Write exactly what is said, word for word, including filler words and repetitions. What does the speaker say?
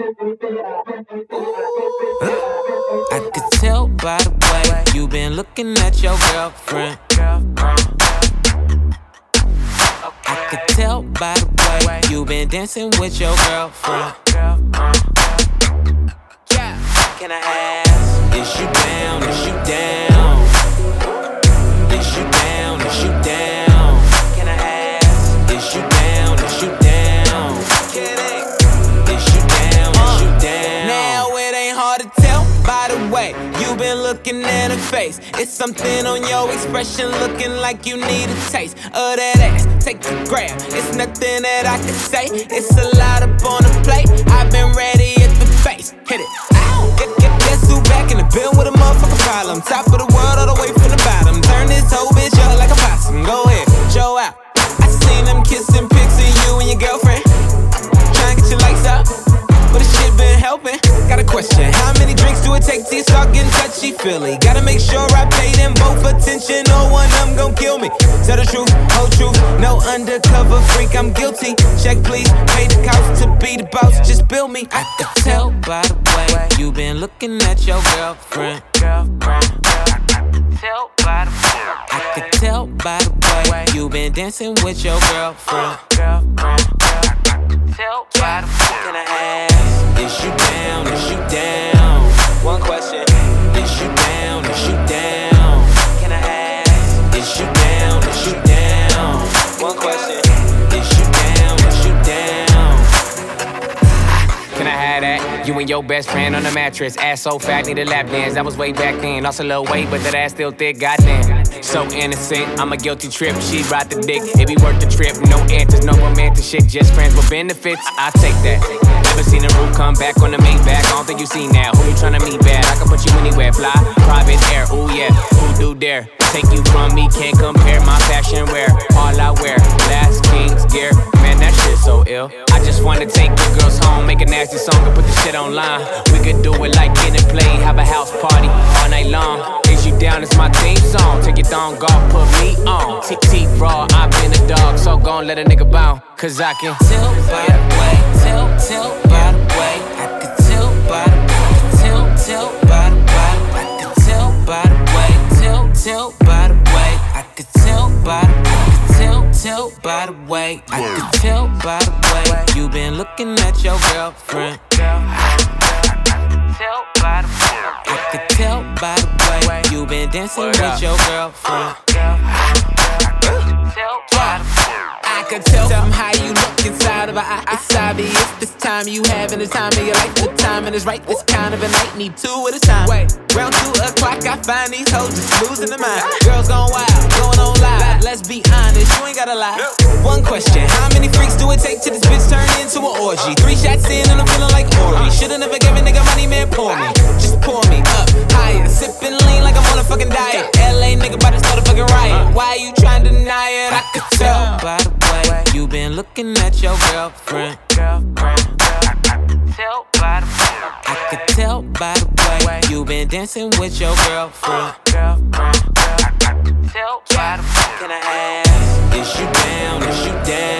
I could tell by the way you been looking at your girlfriend. I could tell by the way you been dancing with your girlfriend. Can I ask, is you down, is you down? Is you down, is you down? Can I ask, is you down, is you down? Is you down, is you down? Now it ain't hard to tell by the way you been looking at her face. It's something on your expression, looking like you need a taste of that ass. Take a grab, it's nothing that I can say. It's a lot up on the plate. I've been ready at the face. Hit it. Ow. Get, get, guess who back in the building with a motherfucking problem? Top of the world all the way from the bottom. Turn this whole bitch up like a possum. Go ahead, show out. I seen them kissing pics of you and your girlfriend. Trying to get your lights up, but this shit been helping. Got a question, how many drinks do it take till you start getting touchy-feely? Gotta make sure I pay them both attention, no one of them gon' kill me. Tell the truth, whole truth, no undercover freak, I'm guilty. Check please, pay the cost to be the boss, just bill me. I could tell by the way you been looking at your girlfriend. Tell by the way I could tell by the way you been dancing with your girlfriend. Tell by the way can I ask, is you down, is you down? One question, is you down, is you down? Can I ask, is you down, is you down? One question, is you down, is you down? Can I have that? You and your best friend on the mattress. Ass so fat, need a lap dance. That was way back then. Lost a little weight, but that ass still thick. Goddamn. So innocent, I'm a guilty trip. She ride the dick, it be worth the trip. No answers, no romantic shit. Just friends with benefits. I take that. Never seen a roof come back on the Maybach. I don't think you see now. Who you tryna meet bad? I can put you anywhere. Fly, private air. Ooh yeah. Who do dare? Take you from me, can't compare my fashion wear. All I wear, last king's gear. Man, that shit so ill. I just wanna take the girls home, make a nasty song and put the shit online. We could do it like in and play, have a house party all night long. Is you down? It's my theme song. Take your thong off, put me on. T T raw, I've been a dog, so gon' let a nigga bounce. Cause I can tell by the way, tell, tell by the way. I could tell by the way, tell, tell by the way. I could tell by the way, tell, tell by the way. I could tell by the way, I could tell, tell by the way. I could tell by the way you been looking at your girlfriend. Tell by the way, I could tell by the way you been dancing with your girlfriend. I could tell from how you look inside of her eye. It's obvious this time you having the time of your life. The timing is right, this kind of a night. Need two at a time. Wait, round two o'clock, I find these hoes just losing their mind. Girls gone wild, going on live. Let's be honest, you ain't gotta lie. One question, how many freaks do it take till this bitch turn into an orgy? Three shots in and I'm feeling like Ori. Should've never given nigga money, man, pour me. Just pour me up higher, sipping lean like I'm on a fucking diet. L A nigga about to start a fucking riot. Why you trying to deny it? I could tell by the way you been looking at your girlfriend. Tell by the way I could tell by the way you been dancing with your girlfriend. Tell by the way can I ask, is you down, is you down?